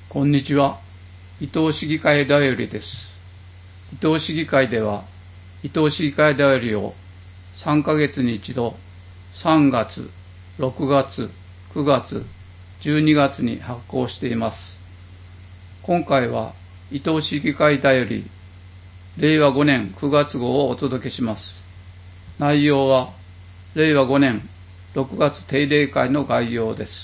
こんにちは。伊東市議会だよりです。伊東市議会では、伊東市議会だよりを3ヶ月に一度、3月、6月、9月、12月に発行しています。今回は、伊東市議会だより、令和5年9月号をお届けします。内容は、令和5年6月定例会の概要です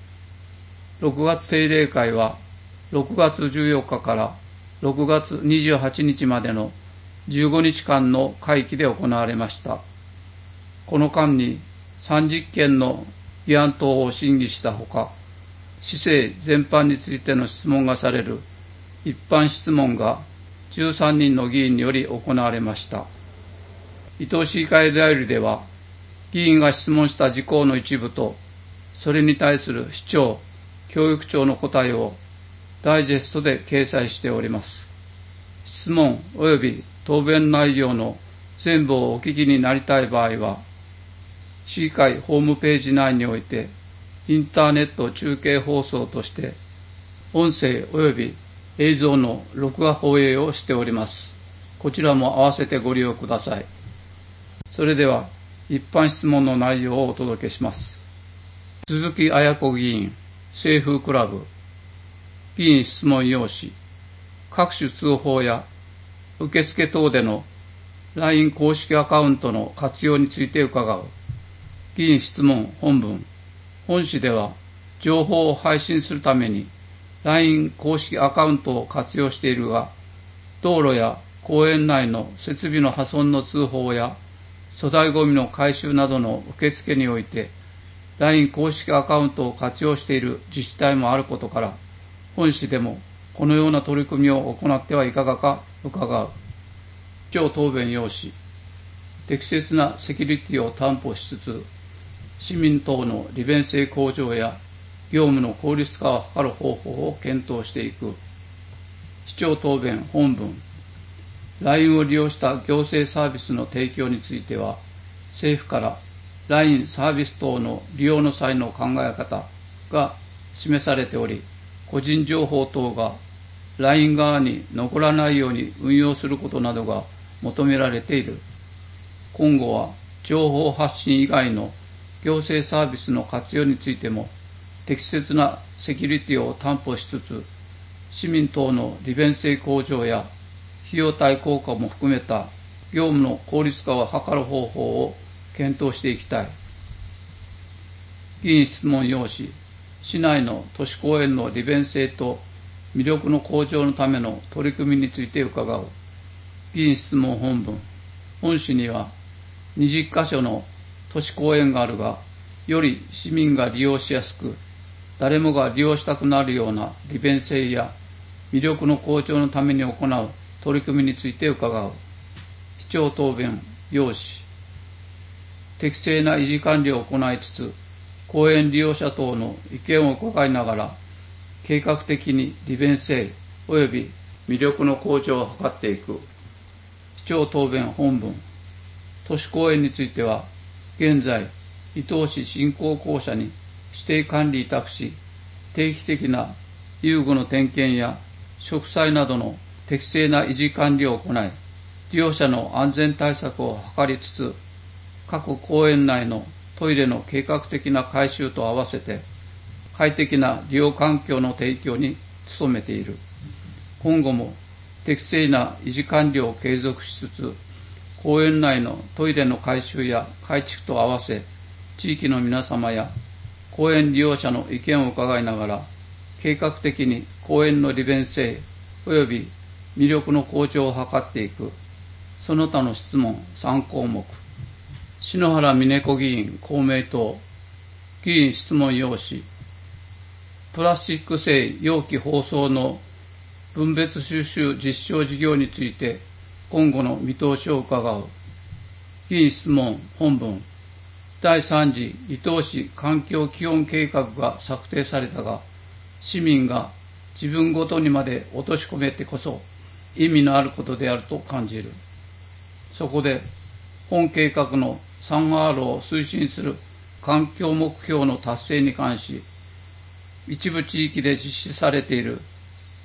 。6月定例会は、6月14日から6月28日までの15日間の会期で行われました。この間に30件の議案等を審議したほか、市政全般についての質問がされる一般質問が13人の議員により行われました。伊東市議会だよりでは、議員が質問した事項の一部と、それに対する市長、教育長の答えをダイジェストで掲載しております。質問及び答弁内容の全部をお聞きになりたい場合は、市議会ホームページ内において、インターネット中継放送として、音声及び映像の録画放映をしております。こちらも合わせてご利用ください。それでは、一般質問の内容をお届けします。鈴木彩子議員、清風クラブ、議員質問用紙、各種通報や受付等での LINE 公式アカウントの活用について伺う。議員質問本文。本紙では情報を配信するために LINE 公式アカウントを活用しているが、道路や公園内の設備の破損の通報や粗大ゴミの回収などの受付において LINE 公式アカウントを活用している自治体もあることから、本市でもこのような取り組みを行ってはいかがか伺う。市長答弁用紙。適切なセキュリティを担保しつつ、市民等の利便性向上や業務の効率化を図る方法を検討していく。市長答弁本文。LINE を利用した行政サービスの提供については、政府から LINE サービス等の利用の際の考え方が示されており、個人情報等が LINE 側に残らないように運用することなどが求められている。今後は情報発信以外の行政サービスの活用についても適切なセキュリティを担保しつつ、市民等の利便性向上や費用対効果も含めた業務の効率化を図る方法を検討していきたい。議員質問用紙。市内の都市公園の利便性と魅力の向上のための取り組みについて伺う。議員質問本文。本市には20カ所の都市公園があるが、より市民が利用しやすく、誰もが利用したくなるような利便性や魅力の向上のために行う取り組みについて伺う。市長答弁要旨。適正な維持管理を行いつつ、公園利用者等の意見を伺いながら、計画的に利便性及び魅力の向上を図っていく。市長答弁本文。都市公園については、現在、伊東市振興公社に指定管理委託し、定期的な遊具の点検や植栽などの適正な維持管理を行い、利用者の安全対策を図りつつ、各公園内のトイレの計画的な改修と合わせて、快適な利用環境の提供に努めている。今後も適正な維持管理を継続しつつ、公園内のトイレの改修や改築と合わせ、地域の皆様や公園利用者の意見を伺いながら、計画的に公園の利便性及び魅力の向上を図っていく。その他の質問3項目。篠原峰子議員、公明党。議員質問用紙。プラスチック製容器包装の分別収集実証事業について今後の見通しを伺う。議員質問本文。第3次伊東市環境基本計画が策定されたが、市民が自分ごとにまで落とし込めてこそ意味のあることであると感じる。そこで本計画の 3R を推進する環境目標の達成に関し、一部地域で実施されている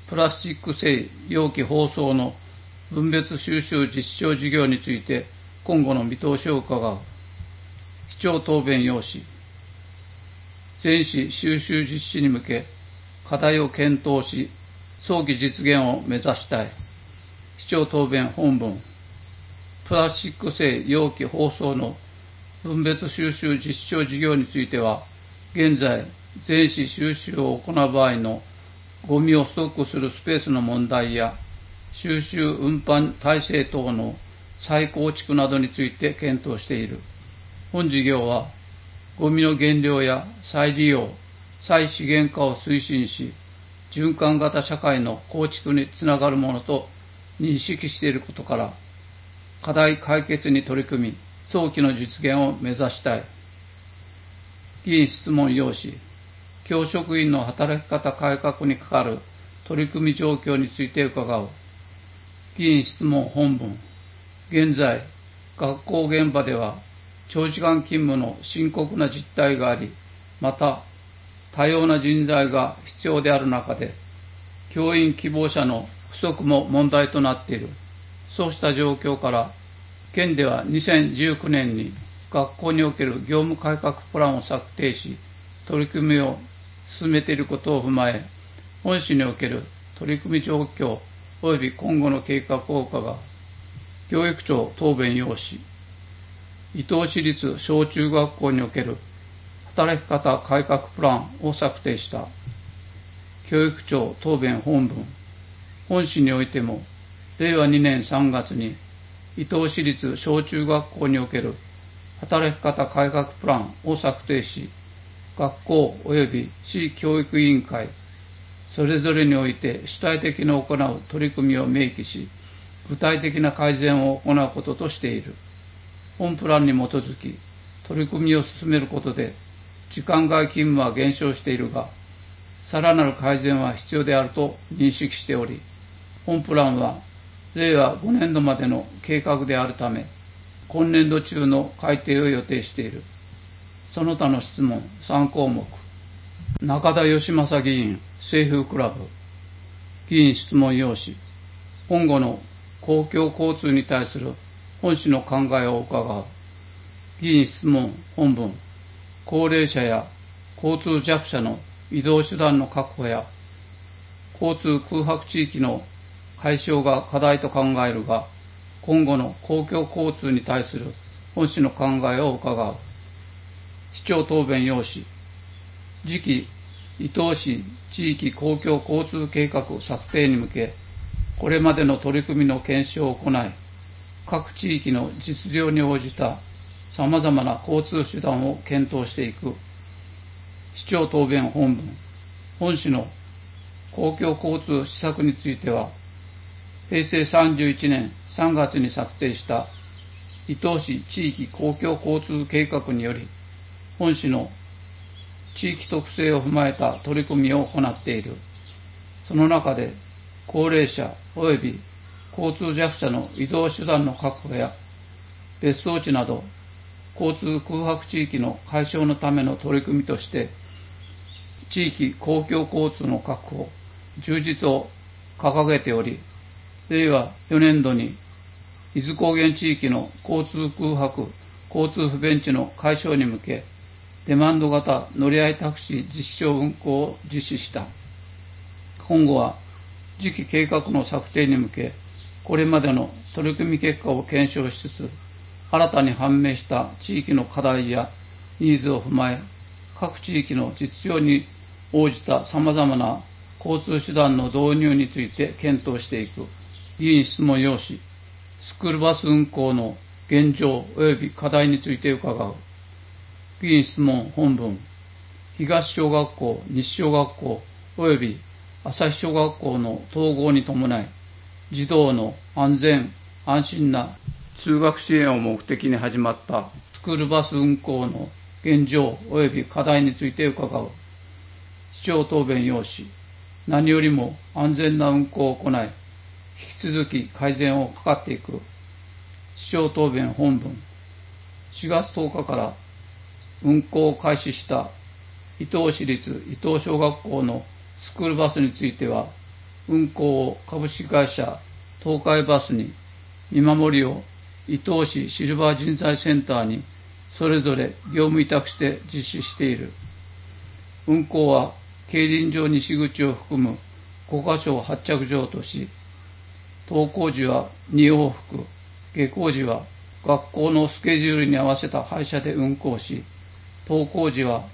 プラスチック製容器包装の分別収集実証事業について今後の見通しを伺う。市長答弁要旨。全市収集実施に向け課題を検討し、早期実現を目指したい。市長答弁本文。プラスチック製容器包装の分別収集実証事業については、現在、全市収集を行う場合のゴミをストックするスペースの問題や、収集運搬体制等の再構築などについて検討している。本事業は、ゴミの減量や再利用、再資源化を推進し、循環型社会の構築につながるものと認識していることから、課題解決に取り組み、早期の実現を目指したい。議員質問要旨。教職員の働き方改革にかかる取り組み状況について伺う。議員質問本文。現在、学校現場では長時間勤務の深刻な実態があり、また多様な人材が必要である中で、教員希望者の不足も問題となっている。そうした状況から、県では2019年に学校における業務改革プランを策定し、取り組みを進めていることを踏まえ、本市における取り組み状況及び今後の計画を伺う。教育庁答弁要旨。伊東市立小中学校における働き方改革プランを策定した。教育庁答弁本文。本市においても、令和2年3月に伊東市立小中学校における働き方改革プランを策定し、学校及び市教育委員会、それぞれにおいて主体的に行う取り組みを明記し、具体的な改善を行うこととしている。本プランに基づき、取り組みを進めることで、時間外勤務は減少しているが、さらなる改善は必要であると認識しており、本プランは令和5年度までの計画であるため、今年度中の改定を予定している。その他の質問3項目。中田義正議員、清風クラブ。議員質問要旨。今後の公共交通に対する本市の考えを伺う。議員質問本文。高齢者や交通弱者の移動手段の確保や、交通空白地域の解消が課題と考えるが、今後の公共交通に対する本市の考えを伺う。市長答弁要旨。次期伊東市地域公共交通計画策定に向け、これまでの取り組みの検証を行い、各地域の実情に応じた様々な交通手段を検討していく。市長答弁本文。本市の公共交通施策については、平成31年3月に策定した伊東市地域公共交通計画により、本市の地域特性を踏まえた取り組みを行っている。その中で、高齢者及び交通弱者の移動手段の確保や、別荘地など交通空白地域の解消のための取り組みとして、地域公共交通の確保、充実を掲げており、令和4年度に伊豆高原地域の交通空白、交通不便地の解消に向け、デマンド型乗り合いタクシー実証運行を実施した。今後は次期計画の策定に向け、これまでの取り組み結果を検証しつつ、新たに判明した地域の課題やニーズを踏まえ、各地域の実情に応じた様々な交通手段の導入について検討していく。議員質問要旨。スクールバス運行の現状及び課題について伺う。議員質問本文。東小学校、西小学校及び朝日小学校の統合に伴い、児童の安全・安心な通学支援を目的に始まったスクールバス運行の現状及び課題について伺う。市長答弁要旨。何よりも安全な運行を行い、引き続き改善を図っていく。市長答弁本文。4月10日から運行を開始した伊東市立伊東小学校のスクールバスについては、 運行を株式会社東海バスに、見守りを伊東市シルバー人材センターにそれぞれ業務委託して実施している。運行は競輪場西口を含む5カ所を発着場とし、登校時は2往復、下校時は学校のスケジュールに合わせた配車で運行し、登校時は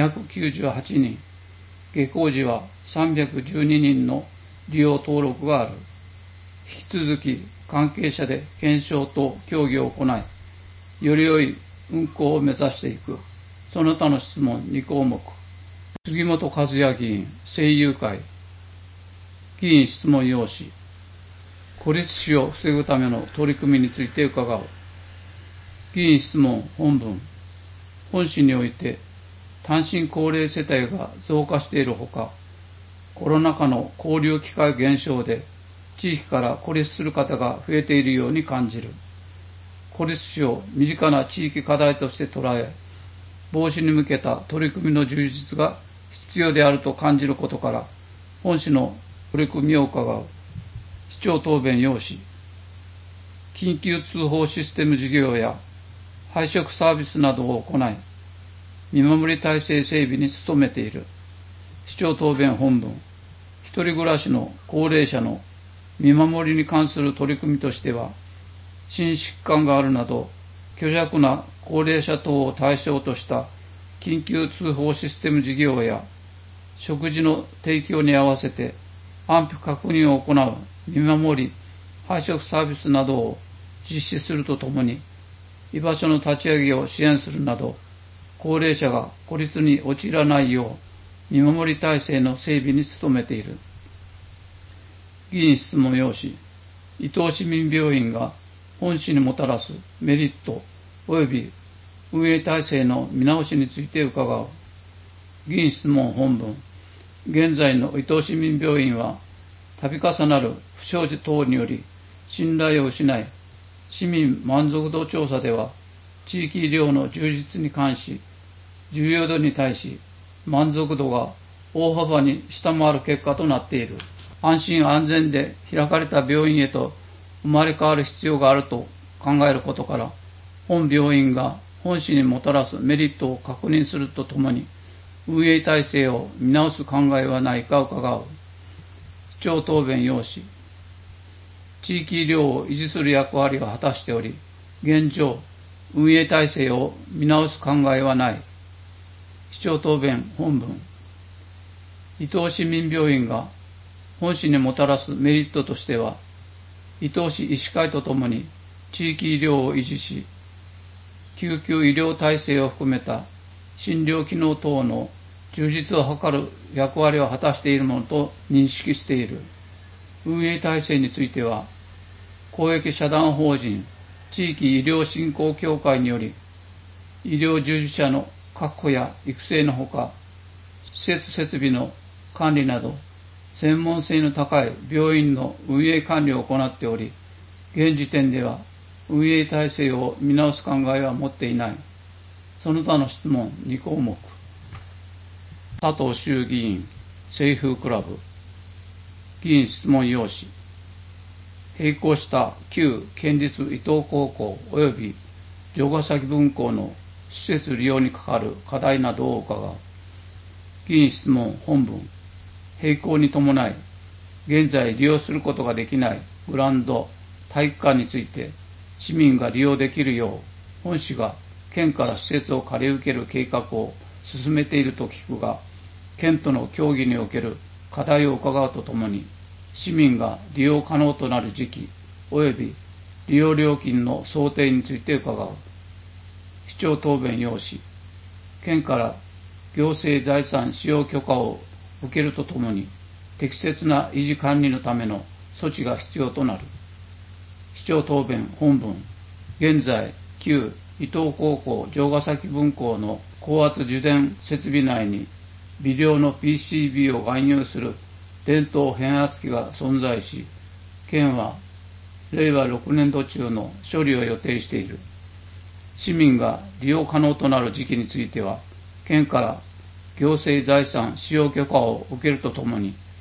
298人、下校時は312人の利用登録がある。引き続き関係者で検証と協議を行い、より良い運行を目指していく。その他の質問2項目。杉本和也議員、政友会。議員質問要旨。孤立死を防ぐための取り組みについて伺う。議員質問本文。本市において単身高齢世帯が増加しているほか、コロナ禍の交流機会減少で地域から孤立する方が増えているように感じる。孤立死を身近な地域課題として捉え、防止に向けた取り組みの充実が必要であると感じることから、本市の取り組みを伺う。市長答弁要旨。緊急通報システム事業や配食サービスなどを行い、見守り体制整備に努めている。市長答弁本文。一人暮らしの高齢者の見守りに関する取り組みとしては、心疾患があるなど虚弱な高齢者等を対象とした緊急通報システム事業や、食事の提供に合わせて安否確認を行う見守り配食サービスなどを実施するとともに、居場所の立ち上げを支援するなど、高齢者が孤立に陥らないよう見守り体制の整備に努めている。議員質問要旨。伊東市民病院が本市にもたらすメリット及び運営体制の見直しについて伺う。議員質問本文。現在の伊東市民病院は度重なる不祥事等により信頼を失い、市民満足度調査では地域医療の充実に関し、重要度に対し満足度が大幅に下回る結果となっている。安心安全で開かれた病院へと生まれ変わる必要があると考えることから、本病院が本市にもたらすメリットを確認するとともに、運営体制を見直す考えはないか伺う。市長答弁要旨。地域医療を維持する役割を果たしており、現状、運営体制を見直す考えはない。市長答弁本文。伊東市民病院が本市にもたらすメリットとしては、伊東市医師会とともに地域医療を維持し、救急医療体制を含めた診療機能等の充実を図る役割を果たしているものと認識している。運営体制については、公益社団法人地域医療振興協会により、医療従事者の確保や育成のほか、施設設備の管理など、専門性の高い病院の運営管理を行っており、現時点では運営体制を見直す考えは持っていない。その他の質問2項目。佐藤衆議院、清風クラブ。議員質問要旨。並行した旧県立伊東高校及び城ヶ崎分校の施設利用にかかる課題などを伺う。議員質問本文。並行に伴い、現在利用することができないグラウンド、体育館について市民が利用できるよう、本市が県から施設を借り受ける計画を進めていると聞くが、県との協議における課題を伺うとともに、市民が利用可能となる時期及び利用料金の想定について伺う。市長答弁要旨。県から行政財産使用許可を受けるとともに、適切な維持管理のための措置が必要となる。市長答弁本文。現在、旧伊東高校城ヶ崎分校の高圧受電設備内に微量の PCB を含有する伝統変圧器が存在し、県は令和6年度中の処理を予定している。市民が利用可能となる時期については、県から行政財産使用許可を受けるとともに、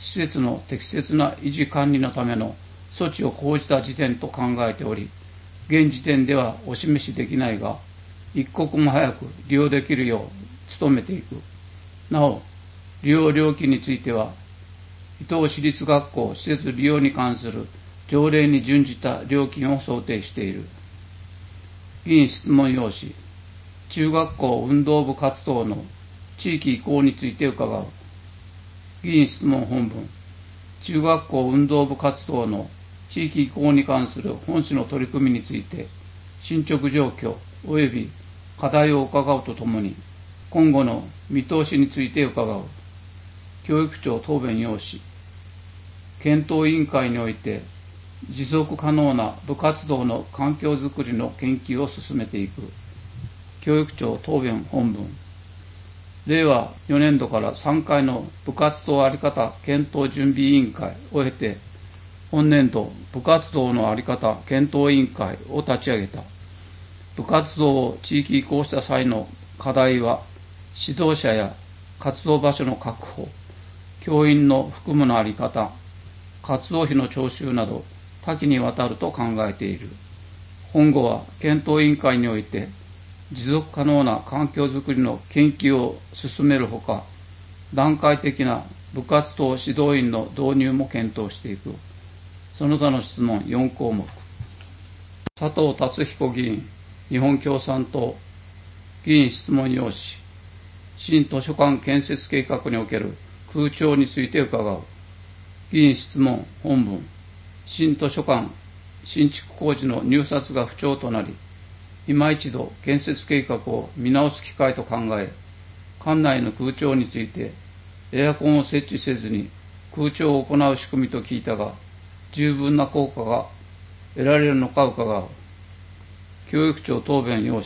施設の適切な維持管理のための措置を講じた時点と考えており、現時点ではお示しできないが、一刻も早く利用できるよう努めていく。なお、利用料金については、伊東市立学校施設利用に関する条例に準じた料金を想定している。議員質問用紙、中学校運動部活動の地域移行について伺う。議員質問本文、中学校運動部活動の地域移行に関する本市の取り組みについて、進捗状況及び課題を伺うとともに、今後の見通しについて伺う。教育庁答弁要旨、検討委員会において、持続可能な部活動の環境づくりの研究を進めていく。教育庁答弁本文、令和4年度から3回の部活動あり方検討準備委員会を経て、本年度部活動のあり方検討委員会を立ち上げた。部活動を地域移行した際の課題は、指導者や活動場所の確保、教員の服務のあり方、活動費の徴収など多岐にわたると考えている。今後は検討委員会において持続可能な環境づくりの研究を進めるほか、段階的な部活動指導員の導入も検討していく。その他の質問4項目。佐藤達彦議員、日本共産党。議員質問用紙、新図書館建設計画における空調について伺う。議員質問本文、新図書館新築工事の入札が不調となり、今一度建設計画を見直す機会と考え、館内の空調についてエアコンを設置せずに空調を行う仕組みと聞いたが、十分な効果が得られるのか伺う。教育庁答弁要旨、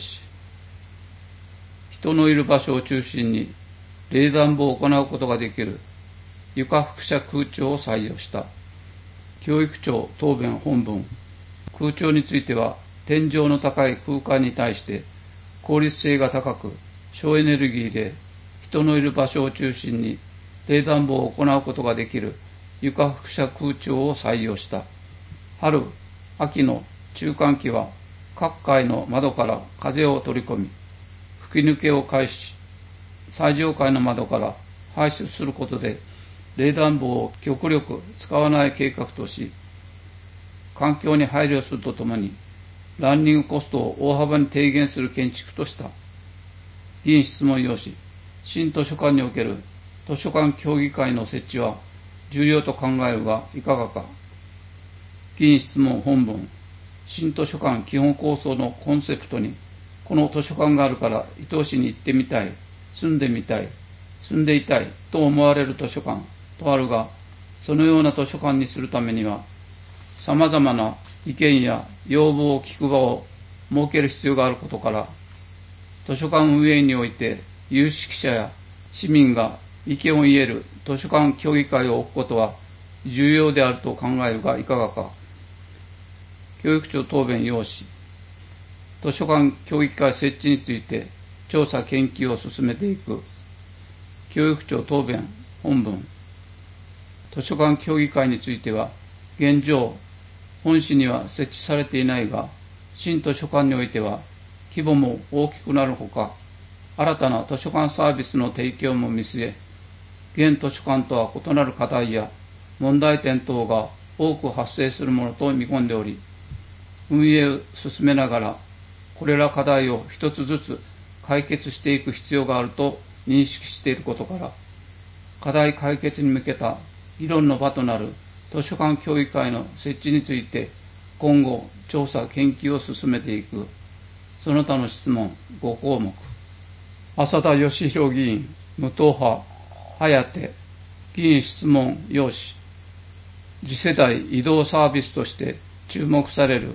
人のいる場所を中心に冷暖房を行うことができる床輻射空調を採用した。教育庁答弁本文、空調については天井の高い空間に対して効率性が高く省エネルギーで人のいる場所を中心に冷暖房を行うことができる床輻射空調を採用した。春、秋の中間期は各階の窓から風を取り込み、吹き抜けを開始し、最上階の窓から排出することで冷暖房を極力使わない計画とし、環境に配慮するとともにランニングコストを大幅に低減する建築とした。議員質問用紙、新図書館における図書館協議会の設置は重要と考えるがいかがか。議員質問本文、新図書館基本構想のコンセプトに、この図書館があるから伊東市に行ってみたい、住んでみたい、住んでいたいと思われる図書館とあるが、そのような図書館にするためには、様々な意見や要望を聞く場を設ける必要があることから、図書館運営において有識者や市民が意見を言える図書館協議会を置くことは重要であると考えるがいかがか。教育庁答弁要旨、図書館協議会設置について調査研究を進めていく。教育庁答弁本文、図書館協議会については現状本市には設置されていないが、新図書館においては規模も大きくなるほか、新たな図書館サービスの提供も見据え、現図書館とは異なる課題や問題点等が多く発生するものと見込んでおり、運営を進めながらこれら課題を一つずつ解決していく必要があると認識していることから、課題解決に向けた議論の場となる図書館協議会の設置について今後調査研究を進めていく。その他の質問5項目。浅田義弘議員、無党派、颯。議員質問要旨、次世代移動サービスとして注目される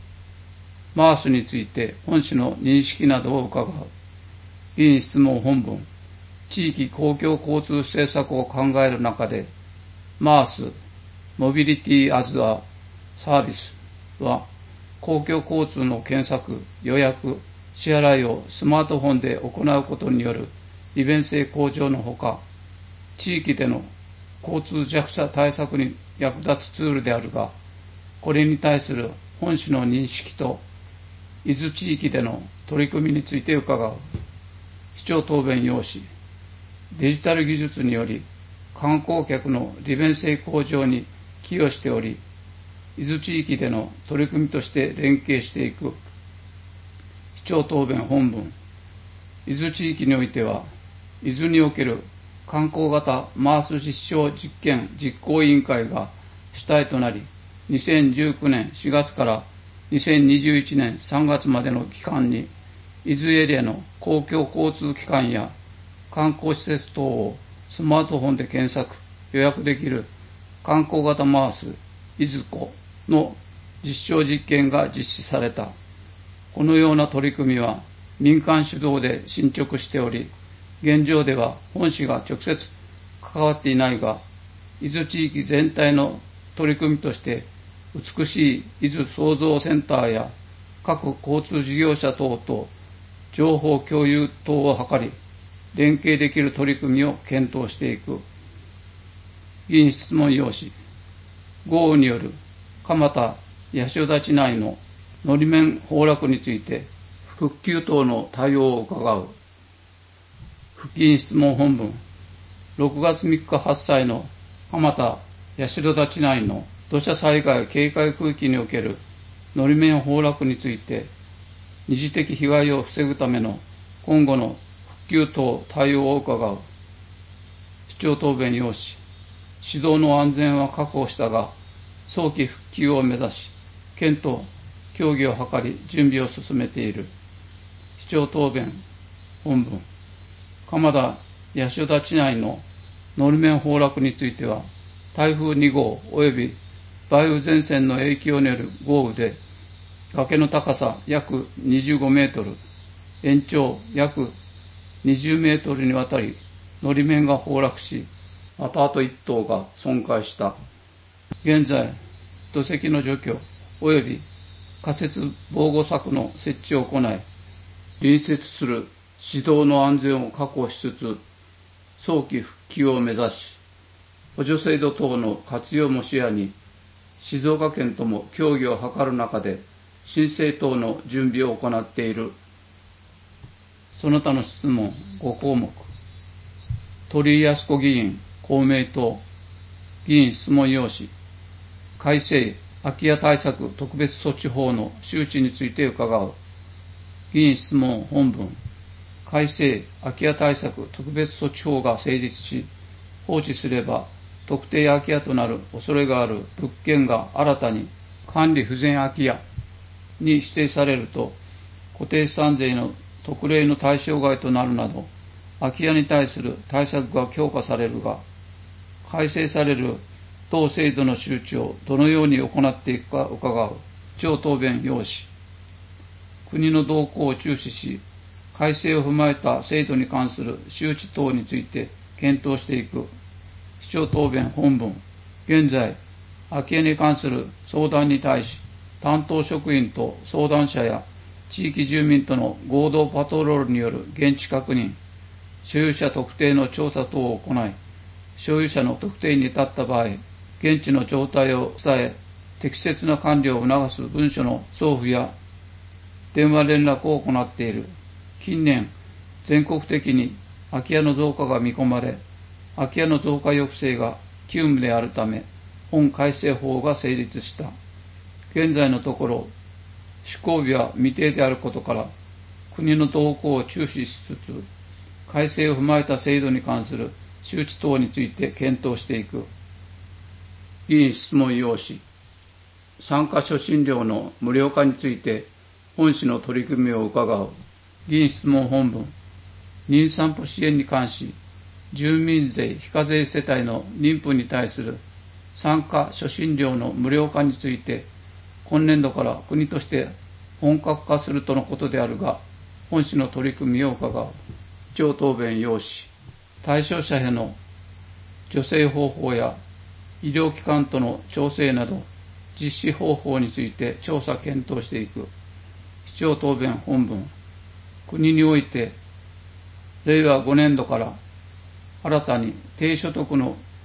MaaSについて本市の認識などを伺う。議員質問本文、地域公共交通政策を考える中でMaaS、モビリティアズアサービスは公共交通の検索、予約、支払いをスマートフォンで行うことによる利便性向上のほか、地域での交通弱者対策に役立つツールであるが、これに対する本市の認識と伊豆地域での取り組みについて伺う。市長答弁要旨。デジタル技術により観光客の利便性向上に寄与しており、伊豆地域での取り組みとして連携していく。市長答弁本文。伊豆地域においては、伊豆における観光型マース実証実験実行委員会が主体となり、2019年4月から2021年3月までの期間に、伊豆エリアの公共交通機関や観光施設等をスマートフォンで検索、予約できる観光型マース、いずこの実証実験が実施された。このような取り組みは民間主導で進捗しており、現状では本市が直接関わっていないが、伊豆地域全体の取り組みとして、美しい伊豆創造センターや各交通事業者等と情報共有等を図り、連携できる取り組みを検討していく。議員質問要旨。豪雨による蒲田、八潮立内ののり面崩落について復旧等の対応を伺う。議員質問本文。6月3日発災の蒲田、八代立内の土砂災害警戒区域におけるのり面崩落について、二次的被害を防ぐための今後の復旧等対応を伺う。市長答弁要旨。指導の安全は確保したが、早期復旧を目指し、県と協議を図り準備を進めている。市長答弁本文。蒲田、八潮立内ののり面崩落については、台風2号及び梅雨前線の影響による豪雨で、崖の高さ約25メートル、延長約20メートルにわたり、のり面が崩落し、アパート1棟が損壊した。現在、土石の除去及び仮設防護柵の設置を行い、隣接する市道の安全を確保しつつ、早期復旧を目指し、補助制度等の活用も視野に、静岡県とも協議を図る中で、申請等の準備を行っている。その他の質問5項目。鳥居靖子議員、公明党。議員質問要旨。改正空き家対策特別措置法の周知について伺う。議員質問本文。改正空き家対策特別措置法が成立し、放置すれば特定空き家となる恐れがある物件が新たに管理不全空き家に指定されると、固定資産税の特例の対象外となるなど、空き家に対する対策が強化されるが、改正される同制度の周知をどのように行っていくか伺う。市長答弁要旨。国の動向を注視し、改正を踏まえた制度に関する周知等について検討していく。市長答弁本文。現在、空き家に関する相談に対し、担当職員と相談者や地域住民との合同パトロールによる現地確認、所有者特定の調査等を行い、所有者の特定に至った場合、現地の状態を伝え、適切な管理を促す文書の送付や電話連絡を行っている。近年、全国的に空き家の増加が見込まれ、空き家の増加抑制が急務であるため、本改正法が成立した。現在のところ、施行日は未定であることから、国の動向を注視しつつ、改正を踏まえた制度に関する周知等について検討していく。議員質問要旨。参加初診料の無料化について本市の取り組みを伺う。議員質問本文。妊産婦支援に関し、住民税非課税世帯の妊婦に対する参加初診料の無料化について、今年度から国として本格化するとのことであるが、本市の取り組みを伺う。市長答弁要旨。対象者への助成方法や医療機関との調整など、実施方法について調査検討していく。市長答弁本文。国において、令和5年度から新たに低所得の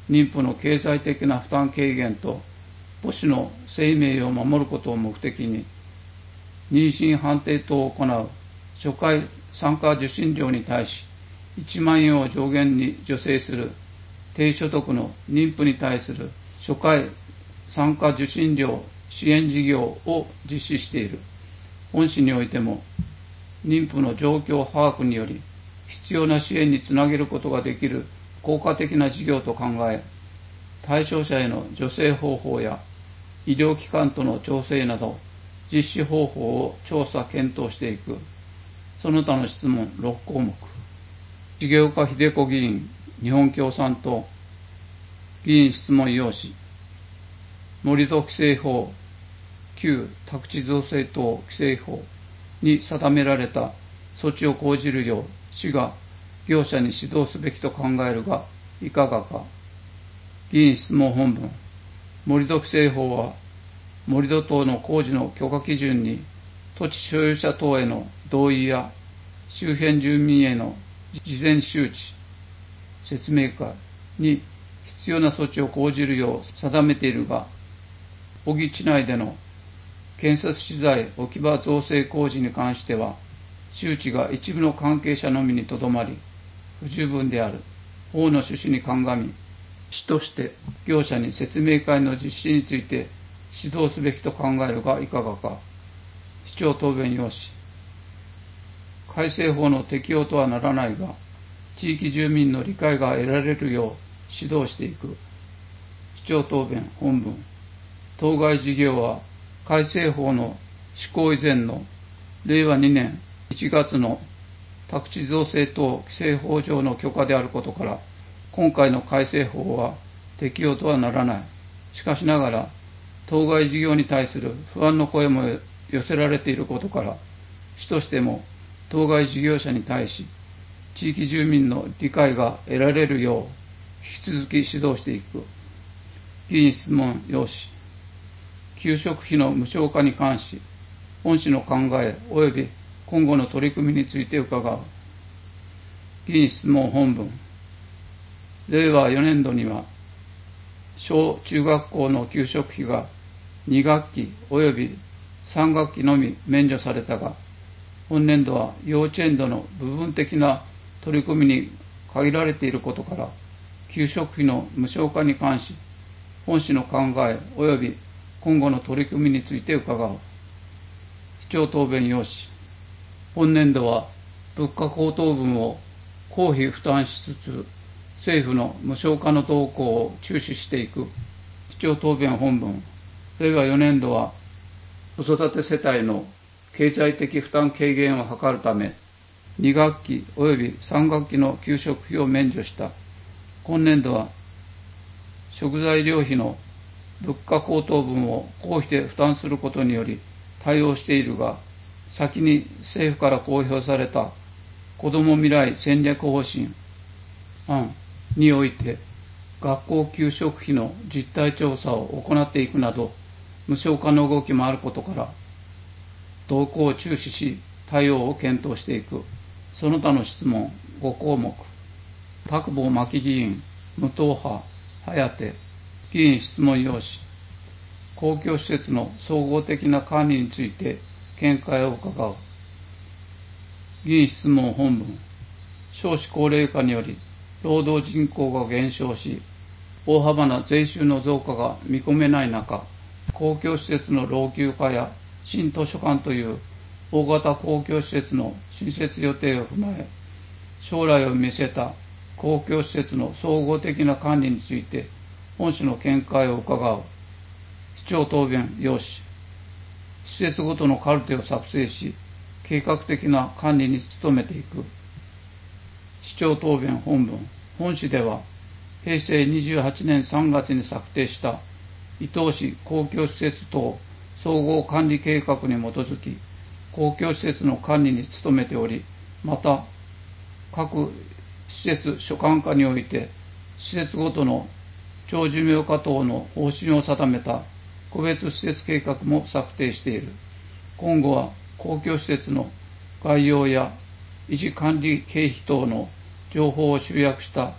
妊婦の経済的な負担軽減と母子の生命を守ることを目的に、妊娠判定等を行う初回産科受診料に対し1万円を上限に助成する低所得の妊婦に対する初回産科受診料支援事業を実施している。本市においても妊婦の状況把握により必要な支援につなげることができる効果的な事業と考え、対象者への助成方法や医療機関との調整など実施方法を調査検討していく。その他の質問6項目。重岡秀子議員、日本共産党。議員質問要旨。盛土規制法、旧宅地造成等規制法に定められた措置を講じるよう市が業者に指導すべきと考えるがいかがか。議員質問本文。盛土規制法は盛土等の工事の許可基準に土地所有者等への同意や周辺住民への事前周知、説明会に必要な措置を講じるよう定めているが、小木地内での建設資材置き場造成工事に関しては、周知が一部の関係者のみにとどまり、不十分である。法の趣旨に鑑み、市として業者に説明会の実施について指導すべきと考えるがいかがか。市長答弁要旨。改正法の適用とはならないが、地域住民の理解が得られるよう指導していく。市長答弁本文。当該事業は改正法の施行以前の令和2年1月の宅地造成等規制法上の許可であることから、今回の改正法は適用とはならない。しかしながら、当該事業に対する不安の声も寄せられていることから、市としても当該事業者に対し、地域住民の理解が得られるよう引き続き指導していく。議員質問要旨。給食費の無償化に関し、本市の考え及び今後の取り組みについて伺う。議員質問本文。令和4年度には、小中学校の給食費が2学期及び3学期のみ免除されたが、本年度は幼稚園度の部分的な取り組みに限られていることから、給食費の無償化に関し、本市の考え及び今後の取り組みについて伺う。市長答弁要旨。本年度は物価高騰分を公費負担しつつ、政府の無償化の動向を注視していく。市長答弁本文。令和4年度は子育て世帯の経済的負担軽減を図るため、2学期及び3学期の給食費を免除した。今年度は食材料費の物価高騰分を公費で負担することにより対応しているが、先に政府から公表された子ども未来戦略方針案において、学校給食費の実態調査を行っていくなど、無償化の動きもあることから、動向を注視し、対応を検討していく。その他の質問5項目。田久保真紀議員、無党派、颯、議員質問要旨。公共施設の総合的な管理について見解を伺う。議員質問本文。少子高齢化により労働人口が減少し、大幅な税収の増加が見込めない中、公共施設の老朽化や新図書館という大型公共施設の新設予定を踏まえ、将来を見せた公共施設の総合的な管理について本市の見解を伺う。市長答弁要旨。施設ごとのカルテを作成し、計画的な管理に努めていく。市長答弁本文。本市では平成28年3月に策定した伊東市公共施設等総合管理計画に基づき、公共施設の管理に努めており、また各施設所管下において施設ごとの長寿命化等の方針を定めた個別施設計画も策定している。今後は公共施設の概要や維持管理経費等の情報を集約した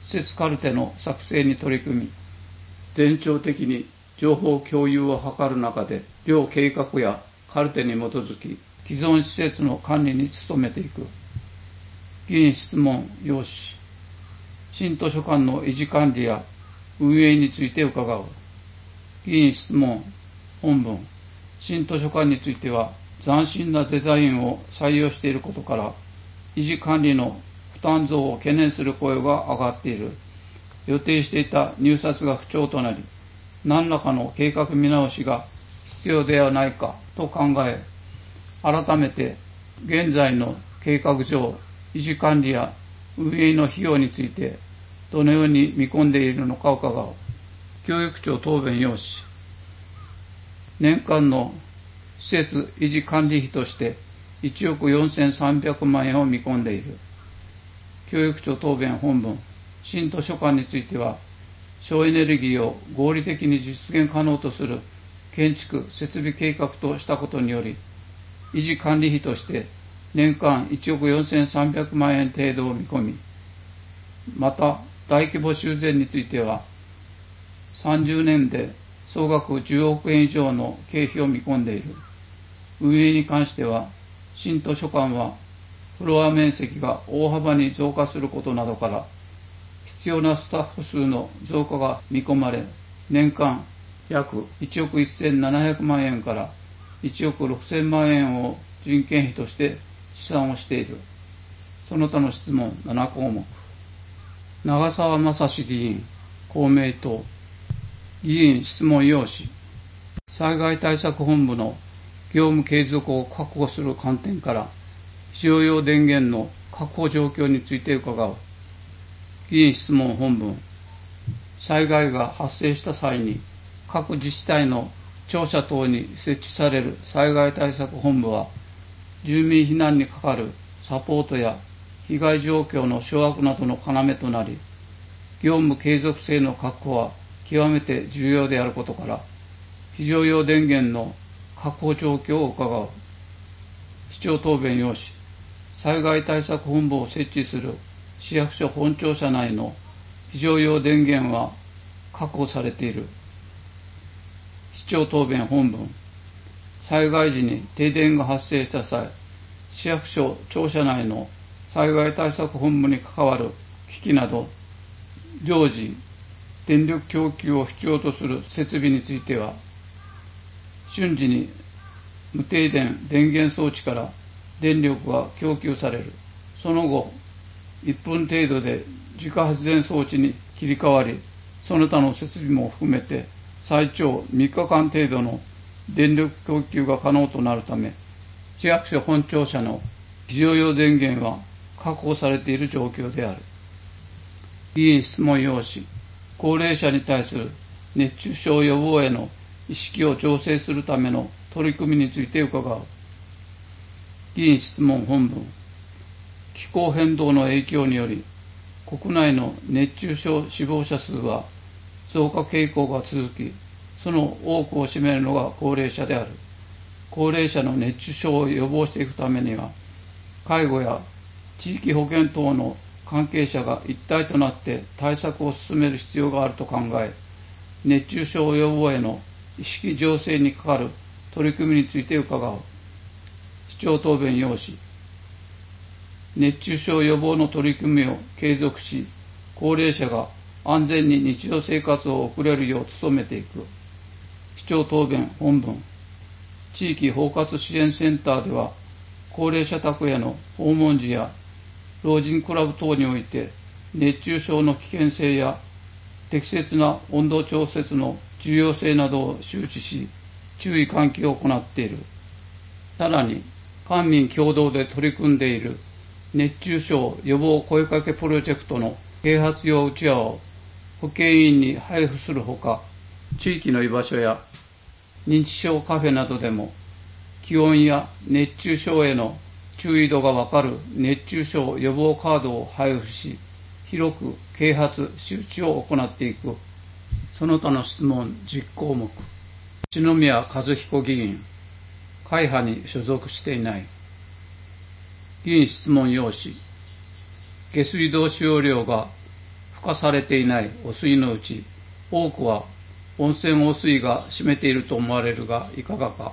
施設カルテの作成に取り組み、全庁的に情報共有を図る中で、両計画やカルテに基づき、既存施設の管理に努めていく。議員質問要旨。新図書館の維持管理や運営について伺う。議員質問本文。新図書館については斬新なデザインを採用していることから、維持管理の負担増を懸念する声が上がっている。予定していた入札が不調となり、何らかの計画見直しが必要ではないかと考え、改めて現在の計画上、維持管理や運営の費用についてどのように見込んでいるのか伺う。教育庁答弁要旨。年間の施設維持管理費として1億4300万円を見込んでいる。教育庁答弁本文。新図書館については、省エネルギーを合理的に実現可能とする建築設備計画としたことにより、維持管理費として年間1億4300万円程度を見込み、また大規模修繕については30年で総額10億円以上の経費を見込んでいる。運営に関しては、新図書館はフロア面積が大幅に増加することなどから必要なスタッフ数の増加が見込まれ、年間約1億1700万円から1億6000万円を人件費として試算をしている。その他の質問7項目。長澤正史議員、公明党。議員質問要旨。災害対策本部の業務継続を確保する観点から、非常用電源の確保状況について伺う。議員質問本文。災害が発生した際に、各自治体の庁舎等に設置される災害対策本部は、住民避難にかかるサポートや被害状況の掌握などの要となり、業務継続性の確保は極めて重要であることから、非常用電源の確保状況を伺う。市長答弁要旨。災害対策本部を設置する市役所本庁舎内の非常用電源は確保されている。市長答弁本文。災害時に停電が発生した際、市役所庁舎内の災害対策本部に関わる機器など、常時電力供給を必要とする設備については、瞬時に無停電電源装置から電力が供給される。その後、1分程度で自家発電装置に切り替わり、その他の設備も含めて最長3日間程度の電力供給が可能となるため、市役所本庁舎の非常用電源は確保されている状況である。議員質問要旨。高齢者に対する熱中症予防への意識を調整するための取り組みについて伺う。議員質問本文。気候変動の影響により、国内の熱中症死亡者数は増加傾向が続き、その多くを占めるのが高齢者である。高齢者の熱中症を予防していくためには、介護や地域保健等の関係者が一体となって対策を進める必要があると考え、熱中症予防への意識醸成にかかる取り組みについて伺う。市長答弁要旨。熱中症予防の取り組みを継続し、高齢者が安全に日常生活を送れるよう努めていく。市長答弁本文。地域包括支援センターでは、高齢者宅への訪問時や老人クラブ等において熱中症の危険性や適切な温度調節の重要性などを周知し、注意喚起を行っている。さらに、官民共同で取り組んでいる熱中症予防声かけプロジェクトの啓発用うちわを保健員に配布するほか、地域の居場所や認知症カフェなどでも気温や熱中症への注意度がわかる熱中症予防カードを配布し、広く啓発周知を行っていく。その他の質問10項目。篠宮和彦議員、会派に所属していない。議員質問要旨。下水道使用量が付加されていない汚水のうち、多くは温泉汚水が占めていると思われるがいかがか。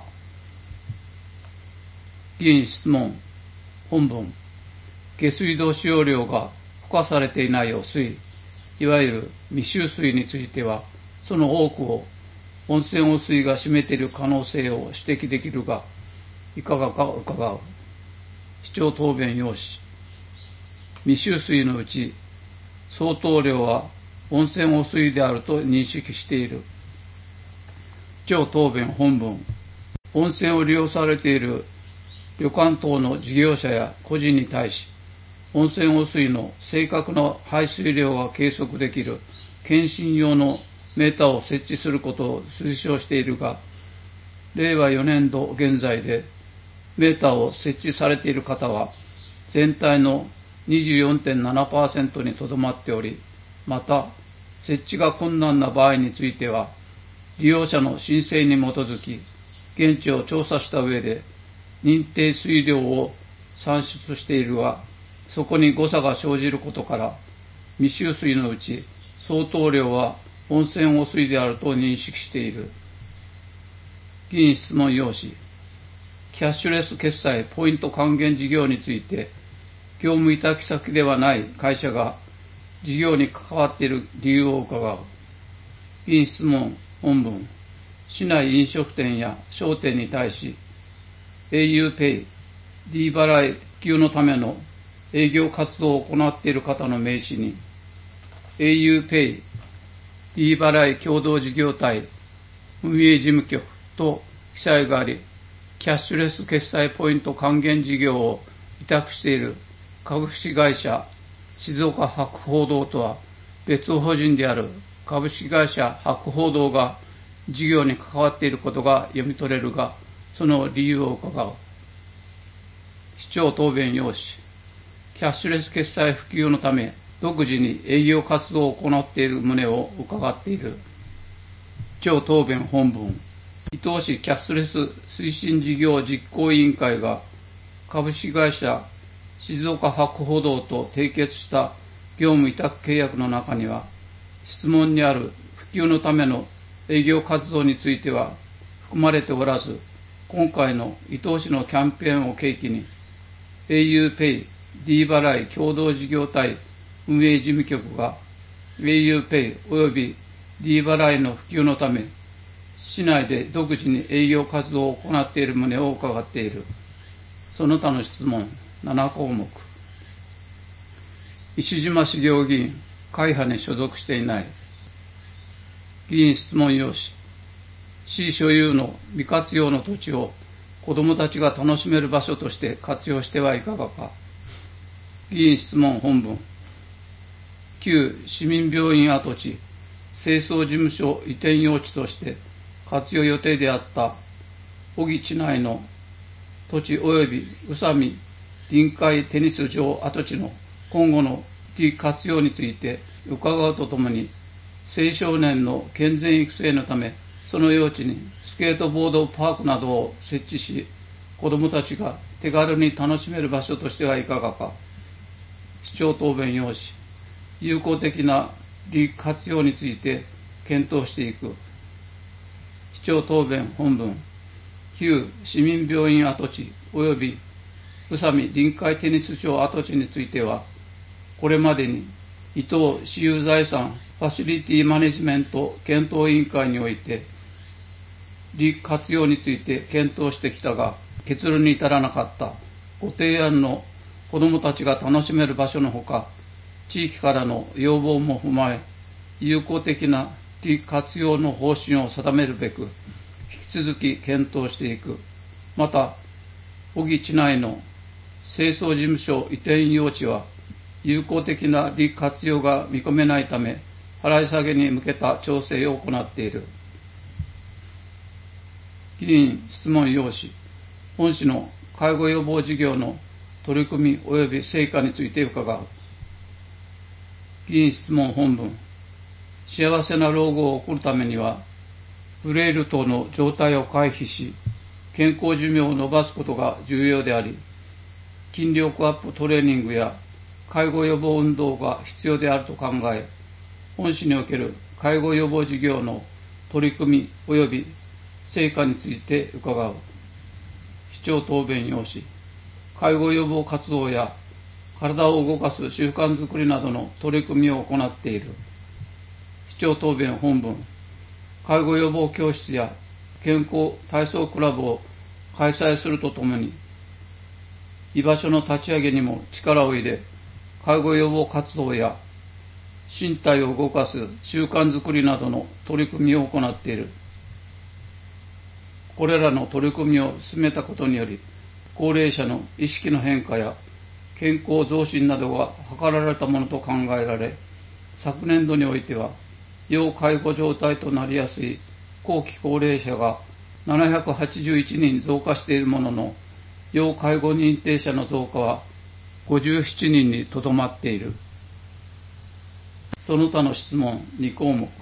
議員質問。本文。下水道使用量が付加されていない汚水、いわゆる未収水については、その多くを温泉汚水が占めている可能性を指摘できるが、いかがか伺う。市長答弁要旨。未収水のうち、相当量は温泉汚水であると認識している。市長答弁本文。温泉を利用されている旅館等の事業者や個人に対し、温泉汚水の正確な排水量が計測できる検診用のメーターを設置することを推奨しているが、令和4年度現在でメーターを設置されている方は全体の 24.7% にとどまっており、また設置が困難な場合については利用者の申請に基づき現地を調査した上で認定水量を算出しているが、そこに誤差が生じることから未収水のうち相当量は温泉汚水であると認識している。議員質問要旨。キャッシュレス決済ポイント還元事業について、業務委託先ではない会社が事業に関わっている理由を伺う。議員質問本文。市内飲食店や商店に対し、auPay、D 払い普及のための営業活動を行っている方の名刺に、auPay、D 払い共同事業体運営事務局と記載があり、キャッシュレス決済ポイント還元事業を委託している株式会社静岡博報堂とは別法人である株式会社博報堂が事業に関わっていることが読み取れるが、その理由を伺う。市長答弁要旨。キャッシュレス決済普及のため独自に営業活動を行っている旨を伺っている。市長答弁本文。伊東市キャッシュレス推進事業実行委員会が株式会社静岡博報堂と締結した業務委託契約の中には、質問にある普及のための営業活動については含まれておらず、今回の伊東市のキャンペーンを契機に auPay、D 払い共同事業体運営事務局が auPay 及び D 払いの普及のため、市内で独自に営業活動を行っている旨を伺っている。その他の質問7項目。石島茂雄議員、会派に所属していない。議員質問要旨。市所有の未活用の土地を子どもたちが楽しめる場所として活用してはいかがか。議員質問本文。旧市民病院跡地、清掃事務所移転用地として活用予定であった小木地内の土地及び宇佐美臨海テニス場跡地の今後の利活用について伺うとともに、青少年の健全育成のため、その用地にスケートボードパークなどを設置し、子どもたちが手軽に楽しめる場所としてはいかがか。市長答弁要旨。有効的な利活用について検討していく。市長答弁本文。旧市民病院跡地及び宇佐美臨海テニス場跡地については、これまでに伊東私有財産ファシリティマネジメント検討委員会において利活用について検討してきたが、結論に至らなかったご提案の子どもたちが楽しめる場所のほか、地域からの要望も踏まえ、有効的な利活用の方針を定めるべく、引き続き検討していく。また、小木地内の清掃事務所移転用地は、有効的な利活用が見込めないため、払い下げに向けた調整を行っている。議員質問要旨。本市の介護予防事業の取り組み及び成果について伺う。議員質問本文。幸せな老後を送るためには、フレイル等の状態を回避し、健康寿命を延ばすことが重要であり、筋力アップトレーニングや介護予防運動が必要であると考え、 本市における介護予防事業の取り組み及び成果について伺う。市長答弁要旨。介護予防活動や体を動かす習慣づくりなどの取り組みを行っている。市長答弁本文。介護予防教室や健康体操クラブを開催するとともに、居場所の立ち上げにも力を入れ、介護予防活動や身体を動かす習慣づくりなどの取り組みを行っている。これらの取り組みを進めたことにより、高齢者の意識の変化や健康増進などが図られたものと考えられ、昨年度においては、要介護状態となりやすい後期高齢者が781人増加しているものの、要介護認定者の増加は57人にとどまっている。その他の質問2項目。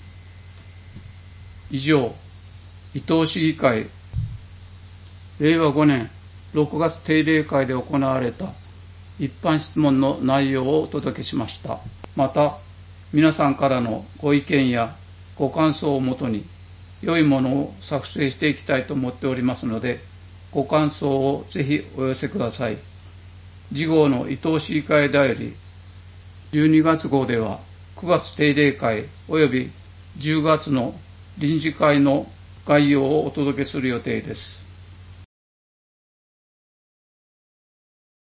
以上、伊東市議会、令和5年6月定例会で行われた一般質問の内容をお届けしました。また、皆さんからのご意見やご感想をもとに、良いものを作成していきたいと思っておりますので、ご感想をぜひお寄せください。次号の伊東市議会だより、12月号では9月定例会及び10月の臨時会の概要をお届けする予定です。